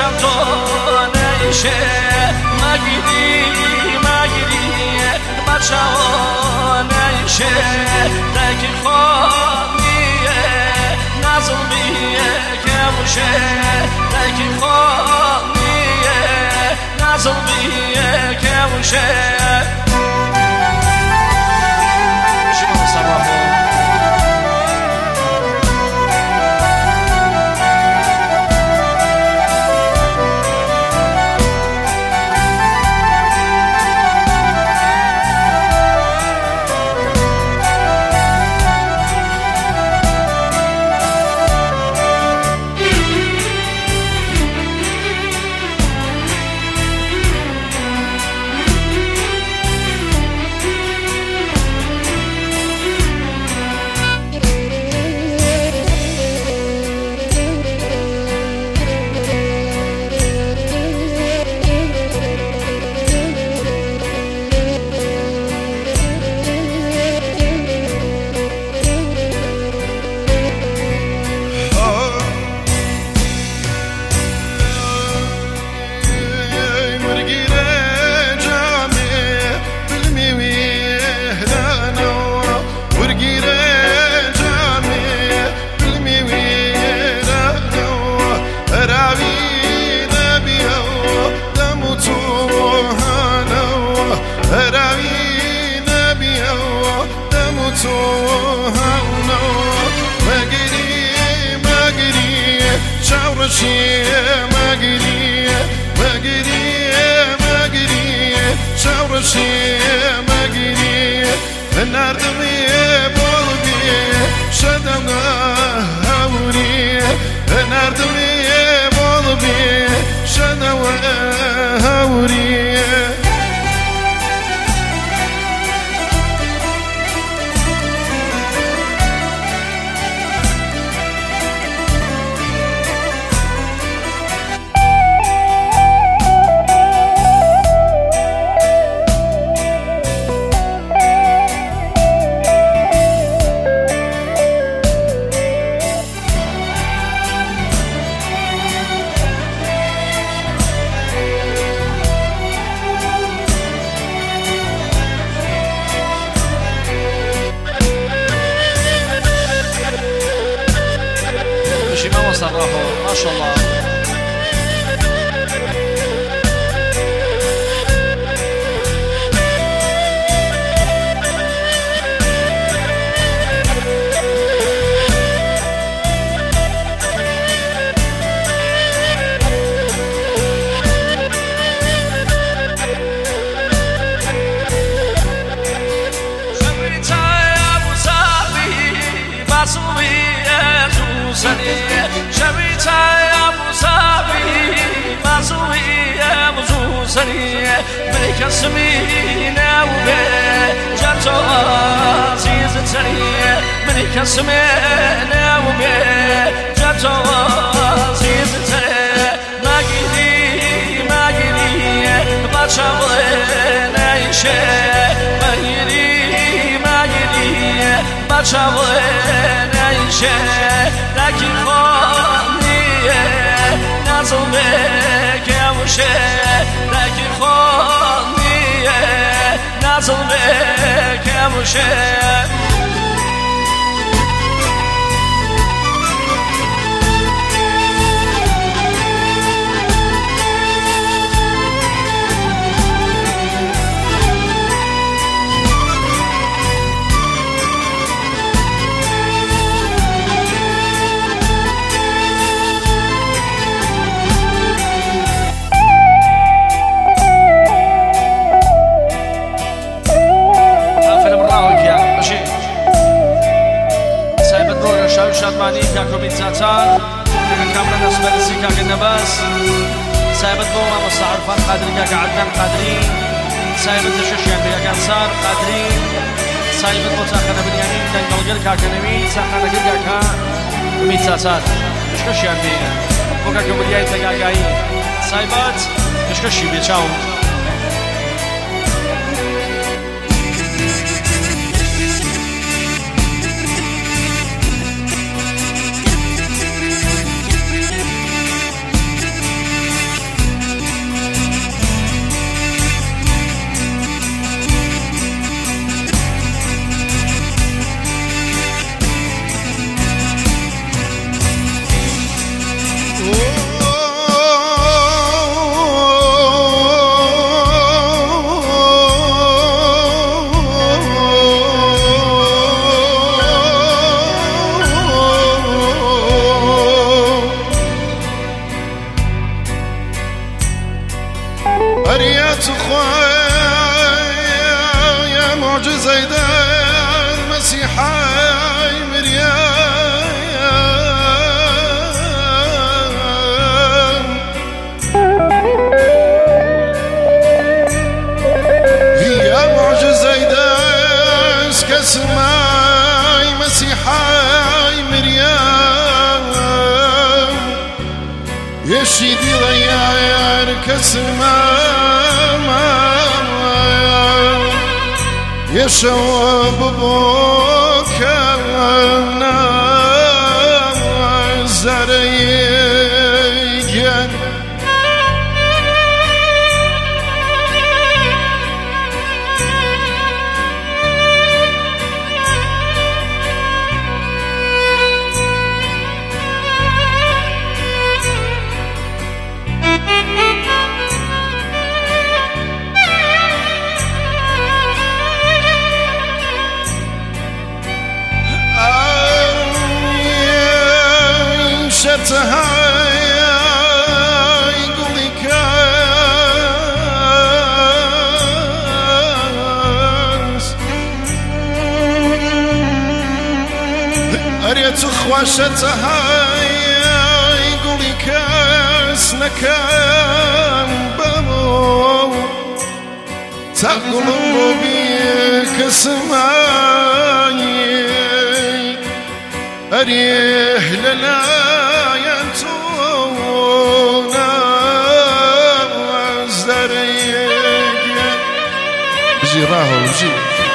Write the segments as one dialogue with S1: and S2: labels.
S1: بچم تو نیشه مگیری بچم نیشه تکی خواهیه نظمیه که موشه تکی خواهیه نظمیه که موشه شما سبابو ما شاء الله ملك السمينة وبيه جاتو عزيز التريه ملك السمينة وبيه جاتو عزيز التريه ما قيلي باتشا بغينا يشه ما قيلي باتشا بغينا يشه لكن خانيه نازل بك يا مشه لكن خانيه نازل بك يا مشه شادمانی که کمیتاتان کاملا نسبت که نباس سایبت بوما مستعرفان قادری که عدنان قادری سایبت دششیان که انصار قادری سایبت متأخر بنیامین دنگلگر که کنمی سخنه که کمیتاتان دششیان بیه وکا کمریای تگاگایی سایبت دششی بیچاو
S2: زيدا مسيحا مريم هي معجزة داس كسماي مسيحا مريم يشيدي ليار كسماي يشوى ببوكنا زريجا شتها يقولي كاس أريت خواشتها يقولي كاس نكام بمو تقلب بيك سماي أريه لنا ينتونا وزريق بجي راهو بجي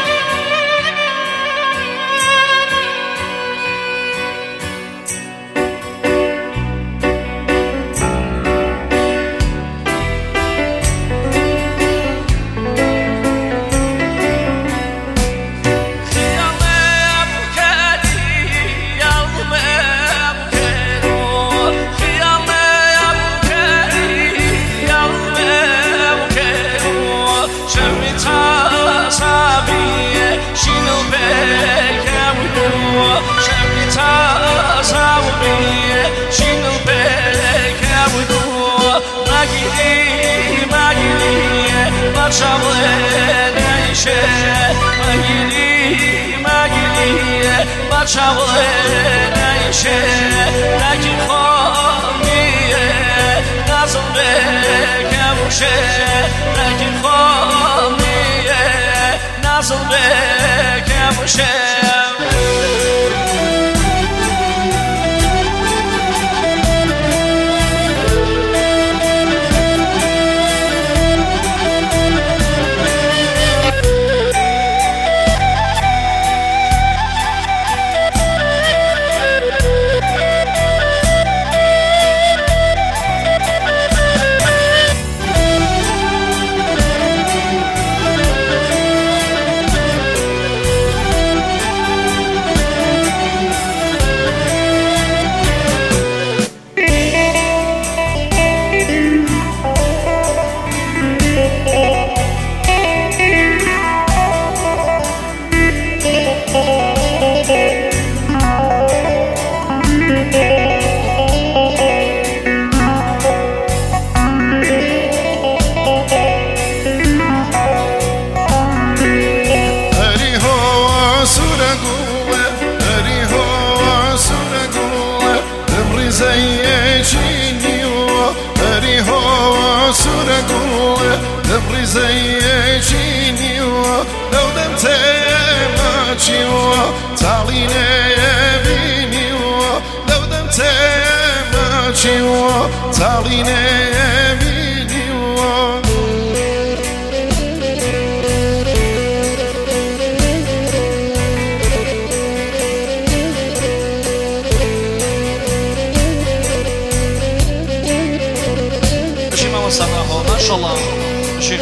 S1: ما شاء الله شيخ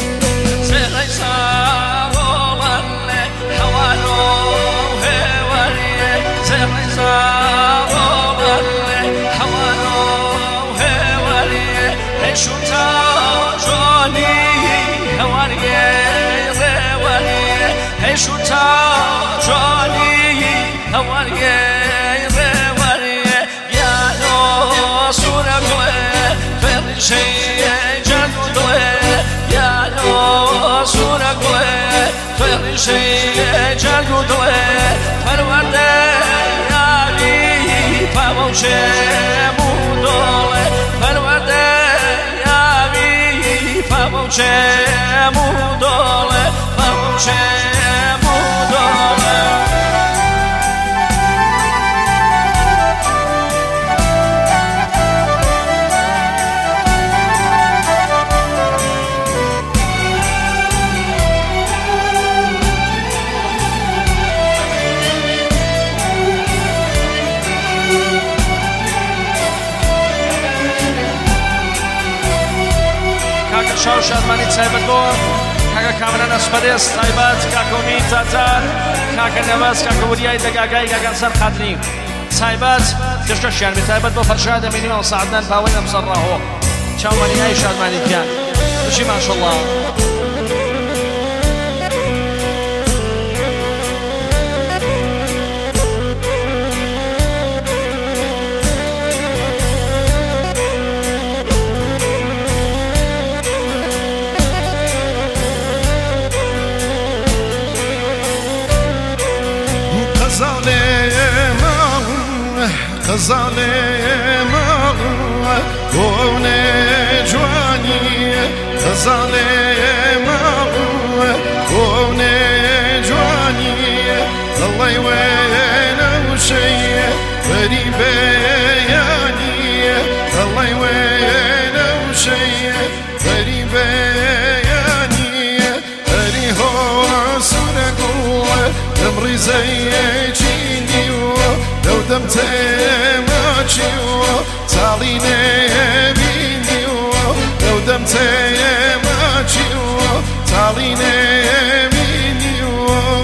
S1: سيريسا والله حوالو هوا شيء جدوه يا لو سرقوه توي شيء جدوه فرورده يا لي فوشه مودوله فرورده يا لي فوشه مودوله فوشه مودوله شاو شادمانی تایبەت بۆ کاکە کامران ئەسپەرێز تایبەت کاکە ئومید تاتار کاکە نەڤاز کاکە وریای دەگاگای کاکەنسەر قادری تایبەت دشتەشیان بێ تایبەت بۆ فەرشاد ئەمینی و سەعدنان باوەی ئەمسەر ڕاهۆ چاومەنیای شادمانیکیان بشی ماشەڵڵا
S2: ظالم ونجواني ظالم ونجواني الله يوين وشي غريب يعني الله يوين وشي غريب يعني أريه سرقوا أمري زي لو دمت ماچیو تالی نبینیو لو دمت ماچیو تالی نبینیو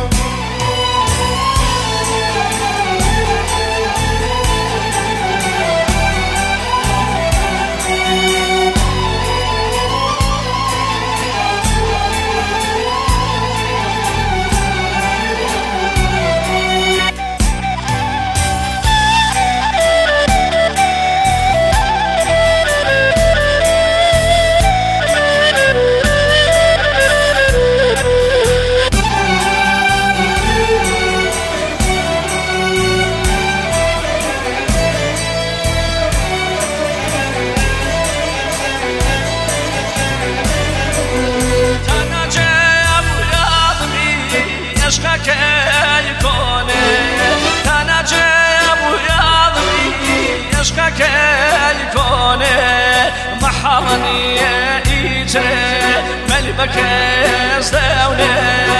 S1: محرني إيجري ملبك يزدوني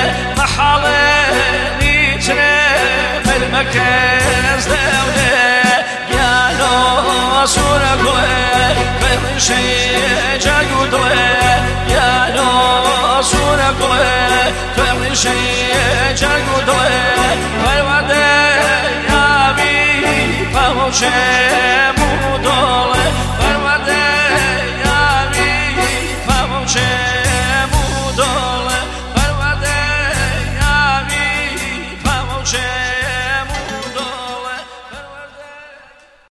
S1: محرني إيجري ملبك يزدوني يا لو سرقوي فرشي جاقودوي يا لو سرقوي فرشي جاقودوي فرودي يا بي فوشي